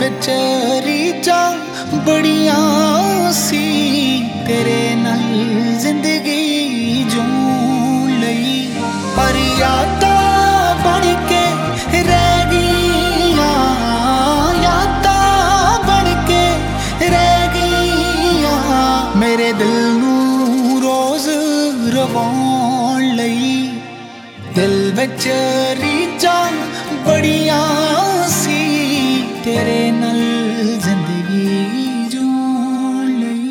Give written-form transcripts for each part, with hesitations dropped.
विच रीझां बड़ियां सी तेरे नाल जिंदगी जूं लई, पर यादां बन के रह गईयां, यादां बन के रह गईयां मेरे दिल नूं रोज रवाउण लई। दिल विच रीझां बड़ियां सी तेरे नाल जिंदगी जूं लई।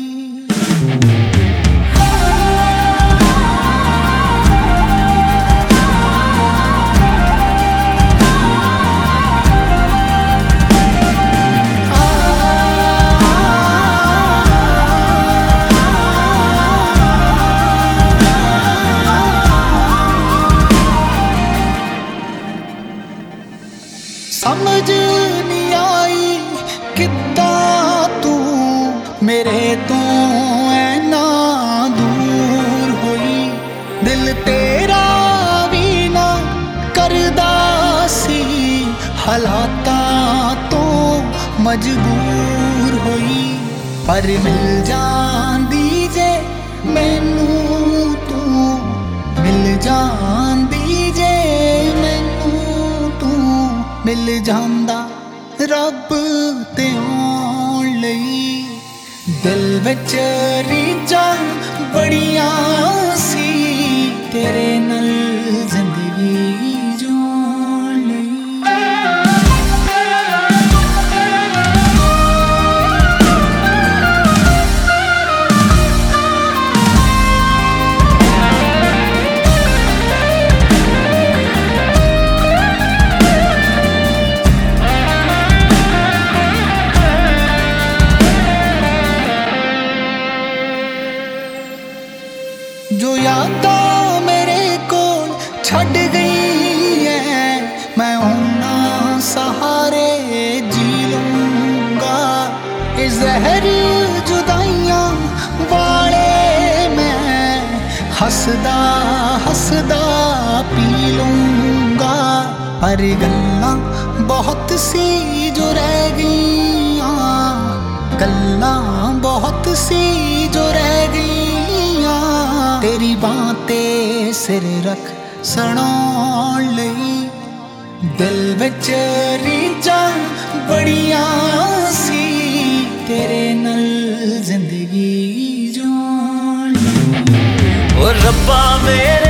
समझ नहीं आई किद्दां तू मेरे तो ऐना दूर होई, दिल तेरा भी ना करदा सी हालातां तो मजबूर होई, पर मिल जांदी जे मैनू तू, मिल जांदी जे मैनू तू, मिल जांदा रब ते आउण लई। दिल विच रीझां बड़ियां सी तेरे नाल जिंदगी जूं लई। जो यादां मेरे कोल छड़ गई है मैं उन्हां सहारे जी लूंगा, ये जहर जुदाइयां वाले मैं हसदा हसदा पी लूंगा, पर गल्लां बहुत सी जो रह गईयां, गल्लां बहुत सी जो रह गईयां तेरी बां ते सिर रख सुनाउण लई। दिल विच रीझां बड़ियां सी तेरे नाल जिंदगी जूं लई। ओ रब्बा मेरे